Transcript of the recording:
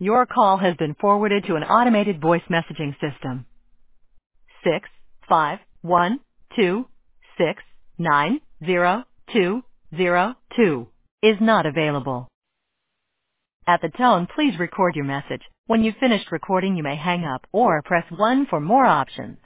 Your call has been forwarded to an automated voice messaging system. 65126902202 is not available. At the tone, please record your message. When you've finished recording, you may hang up or press 1 for more options.